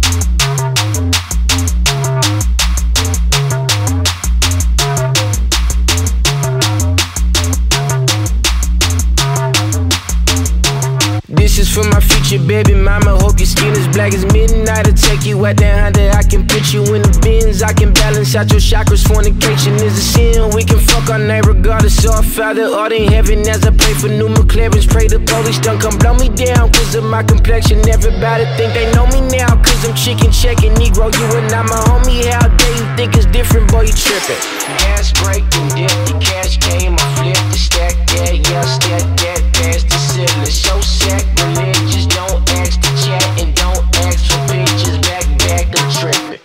This is for my future baby mama. Hope your skin is black as midnight. I'll take you out that Honda. I can put you in the bins. I can balance out your chakras. Fornication is a sin. We can fuck our name regardless of our Father art in heaven. As I pray for new McLarens, pray the police don't come blow me down cause of my complexion. Everybody think they know me now cause I'm chicken checking. Negro, you are not my homie. How dare you think it's different, boy, you tripping. Gas break and dip, the cash came. I flipped the stack that, yeah, stack that past the ceiling. So sacrilegious, don't ask to chat and don't ask for pictures. Back, I'm tripping.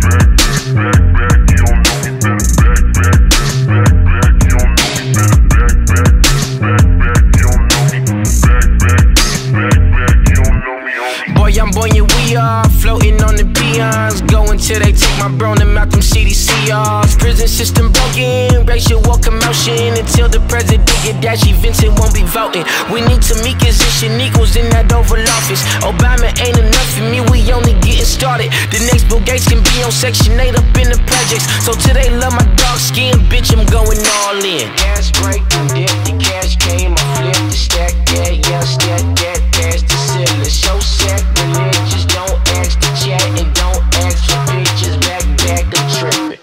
Boy, I'm buoyant, we are floating on the peons. Going till they take my bro and out them CDCRs. Prison system broken, racial war commotion. Until the president get dashy, Vincent won't be voting. We need Tamika's equals in that Oval Office. Obama ain't enough for me, we only getting started. The next Bill Gates can be on Section 8 up in the projects. So till they love my dark skin, bitch, I'm going all in. Gas break and dip, the cash came. I flipped the stack that, yeah, stack that past the ceiling. So sacrilegious, don't ask to chat and don't ask for pictures. Back, I'm tripping.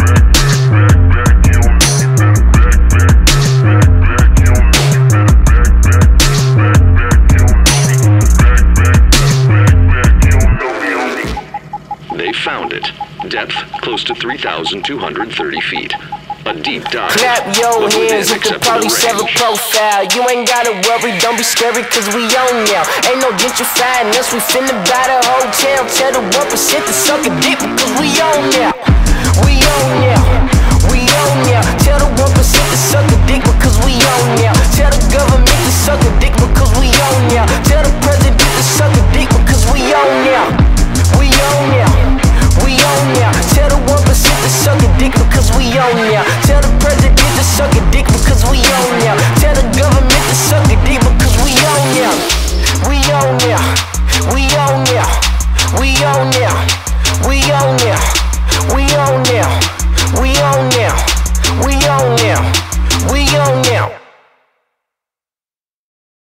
They found it. Depth close to 3,230 feet. A deep dive. Clap your hands if the police have a profile. You ain't gotta worry, don't be scary cause we on now. Ain't no gentrifying us, we finna buy the hotel. Tell the 1% to suck a dick because we on now. We on now. We on now. Tell the 1% to suck a dick because we on now. Tell the government to suck a dick because we on now. Tell the president to suck a dick because we on now. We on now. We on now. Tell the 1% to suck a dick because we on now. Tell the president to suck a dick because we on now.